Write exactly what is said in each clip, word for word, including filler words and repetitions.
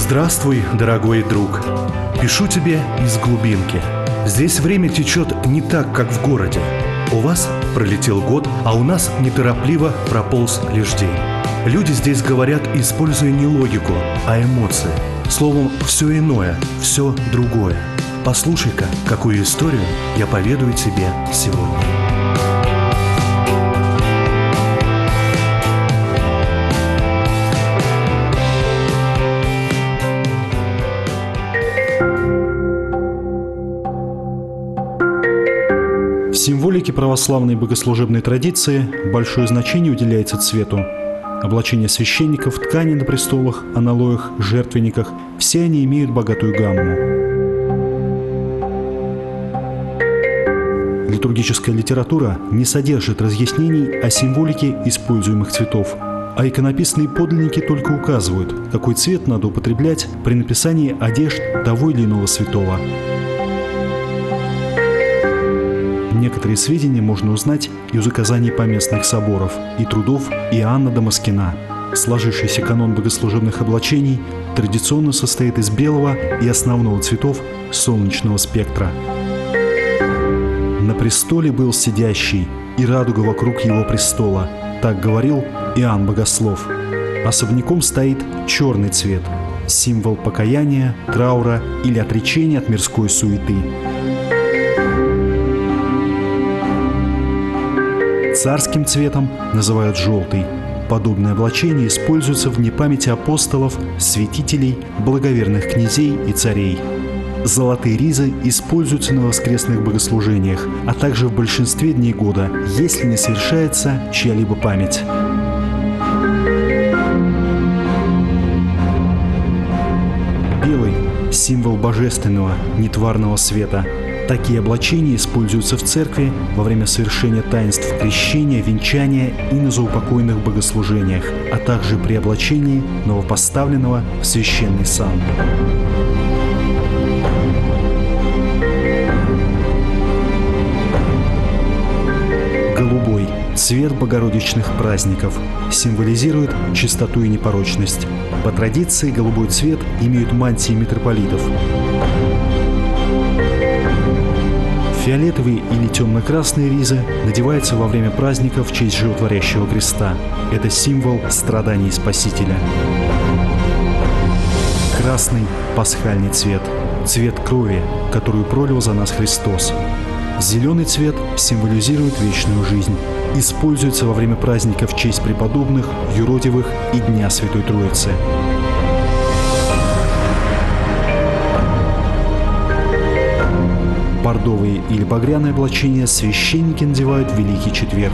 Здравствуй, дорогой друг. Пишу тебе из глубинки. Здесь время течет не так, как в городе. У вас пролетел год, а у нас неторопливо прополз лишь день. Люди здесь говорят, используя не логику, а эмоции. Словом, все иное, все другое. Послушай-ка, какую историю я поведаю тебе сегодня. В символике православной богослужебной традиции большое значение уделяется цвету. Облачение священников, ткани на престолах, аналоях, жертвенниках – все они имеют богатую гамму. Литургическая литература не содержит разъяснений о символике используемых цветов, а иконописные подлинники только указывают, какой цвет надо употреблять при написании одежд того или иного святого. Некоторые сведения можно узнать из указаний поместных соборов и трудов Иоанна Дамаскина. Сложившийся канон богослужебных облачений традиционно состоит из белого и основного цветов солнечного спектра. «На престоле был сидящий, и радуга вокруг его престола», так говорил Иоанн Богослов. Особняком стоит черный цвет – символ покаяния, траура или отречения от мирской суеты. Царским цветом называют желтый. Подобное облачение используется в дни памяти апостолов, святителей, благоверных князей и царей. Золотые ризы используются на воскресных богослужениях, а также в большинстве дней года, если не совершается чья-либо память. Белый – символ божественного, нетварного света. Такие облачения используются в церкви во время совершения таинств крещения, венчания и на заупокойных богослужениях, а также при облачении новопоставленного в священный сан. Голубой – цвет богородичных праздников, символизирует чистоту и непорочность. По традиции голубой цвет имеют мантии митрополитов. Фиолетовые или темно-красные ризы надеваются во время праздника в честь животворящего креста. Это символ страданий Спасителя. Красный – пасхальный цвет, цвет крови, которую пролил за нас Христос. Зеленый цвет символизирует вечную жизнь. Используется во время праздника в честь преподобных, юродивых и Дня Святой Троицы. Бордовые или багряные облачения священники надевают в Великий Четверг.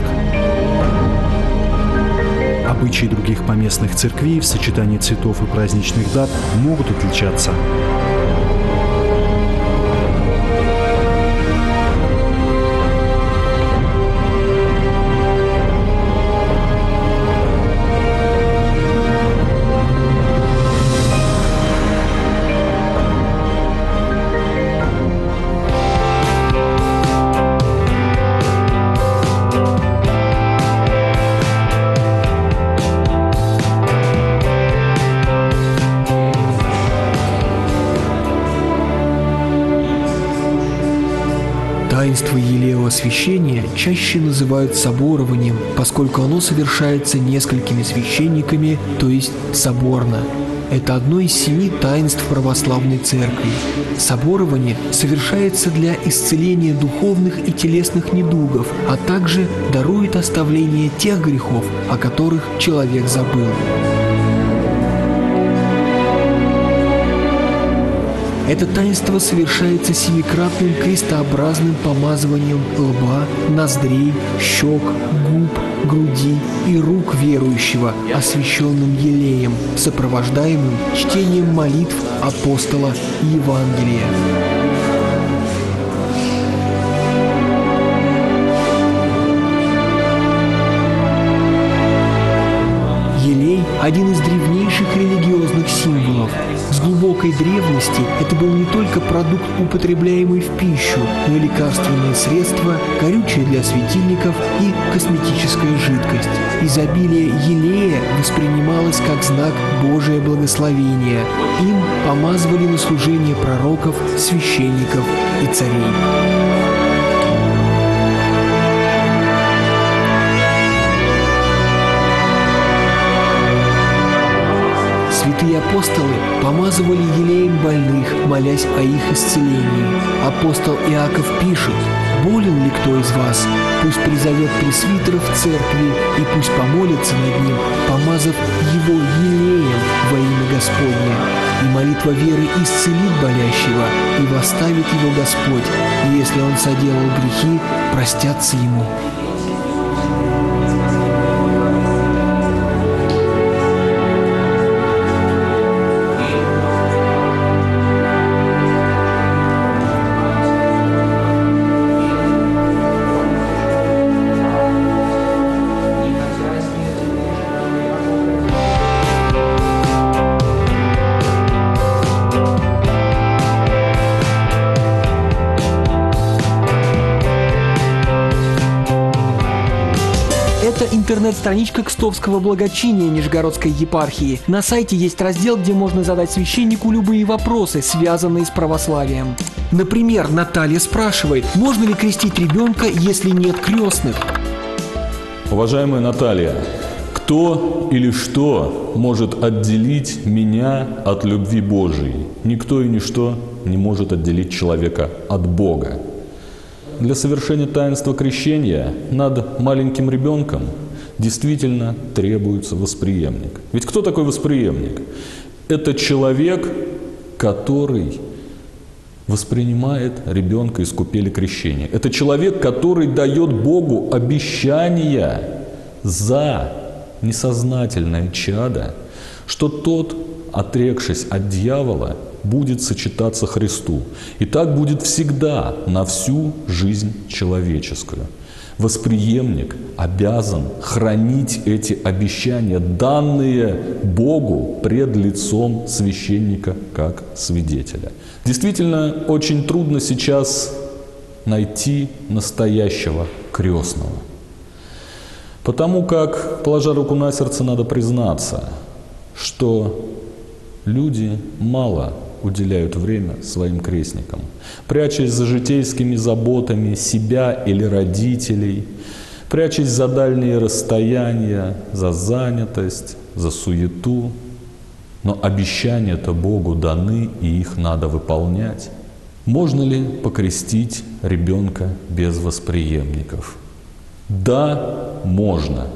Обычаи других поместных церквей в сочетании цветов и праздничных дат могут отличаться. Таинство елеевого освящения чаще называют соборованием, поскольку оно совершается несколькими священниками, то есть соборно. Это одно из семи таинств православной церкви. Соборование совершается для исцеления духовных и телесных недугов, а также дарует оставление тех грехов, о которых человек забыл. Это таинство совершается семикратным крестообразным помазыванием лба, ноздрей, щек, губ, груди и рук верующего, освященным елеем, сопровождаемым чтением молитв апостола и Евангелия. Елей один из древнейших религиозных символов. С глубокой древности это был не только продукт, употребляемый в пищу, но и лекарственное средство, горючее для светильников и косметическая жидкость. Изобилие елея воспринималось как знак Божия благословения. Им помазывали на служение пророков, священников и царей. Святые апостолы помазывали елеем больных, молясь о их исцелении. Апостол Иаков пишет: «Болен ли кто из вас? Пусть призовет пресвитеров в церкви, и пусть помолится над ним, помазав его елеем во имя Господне. И молитва веры исцелит болящего, и восставит его Господь, и если он соделал грехи, простятся ему». Это интернет-страничка Кстовского благочиния Нижегородской епархии. На сайте есть раздел, где можно задать священнику любые вопросы, связанные с православием. Например, Наталья спрашивает, можно ли крестить ребенка, если нет крестных? Уважаемая Наталья, кто или что может отделить меня от любви Божией? Никто и ничто не может отделить человека от Бога. Для совершения таинства крещения над маленьким ребенком действительно требуется восприемник. Ведь кто такой восприемник? Это человек, который воспринимает ребенка из купели крещения. Это человек, который дает Богу обещания за несознательное чадо, что тот, отрекшись от дьявола, будет сочетаться Христу. И так будет всегда, на всю жизнь человеческую. Восприемник обязан хранить эти обещания, данные Богу пред лицом священника как свидетеля. Действительно, очень трудно сейчас найти настоящего крестного. Потому как, положа руку на сердце, надо признаться, что люди мало уделяют время своим крестникам, прячась за житейскими заботами себя или родителей, прячась за дальние расстояния, за занятость, за суету. Но обещания-то Богу даны, и их надо выполнять. Можно ли покрестить ребенка без восприемников? Да, можно.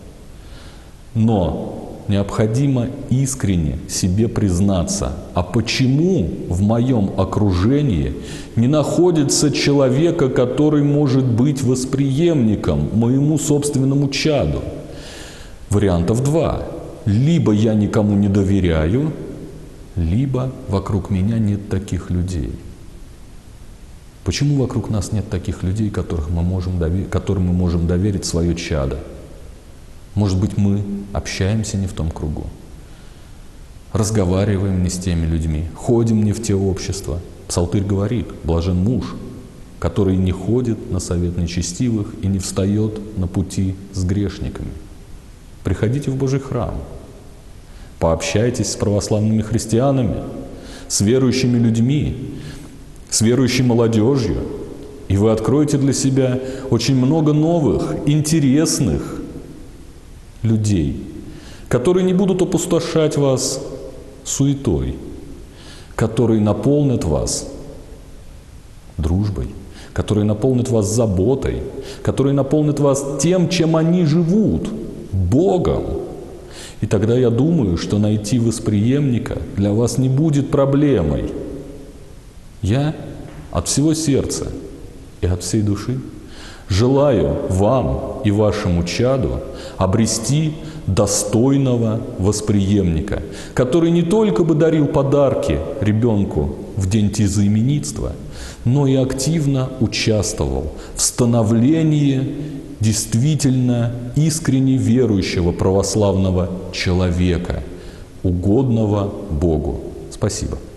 Но необходимо искренне себе признаться, а почему в моем окружении не находится человека, который может быть восприемником моему собственному чаду? Вариантов два. Либо я никому не доверяю, либо вокруг меня нет таких людей. Почему вокруг нас нет таких людей, которых мы можем довер... которым мы можем доверить свое чадо? Может быть, мы общаемся не в том кругу, разговариваем не с теми людьми, ходим не в те общества. Псалтырь говорит: блажен муж, который не ходит на совет нечестивых и не встает на пути с грешниками. Приходите в Божий храм, пообщайтесь с православными христианами, с верующими людьми, с верующей молодежью, и вы откроете для себя очень много новых, интересных людей, которые не будут опустошать вас суетой, которые наполнят вас дружбой, которые наполнят вас заботой, которые наполнят вас тем, чем они живут, Богом. И тогда я думаю, что найти восприемника для вас не будет проблемой. Я от всего сердца и от всей души желаю вам и вашему чаду обрести достойного восприемника, который не только бы дарил подарки ребенку в день тезаименитства, но и активно участвовал в становлении действительно искренне верующего православного человека, угодного Богу. Спасибо.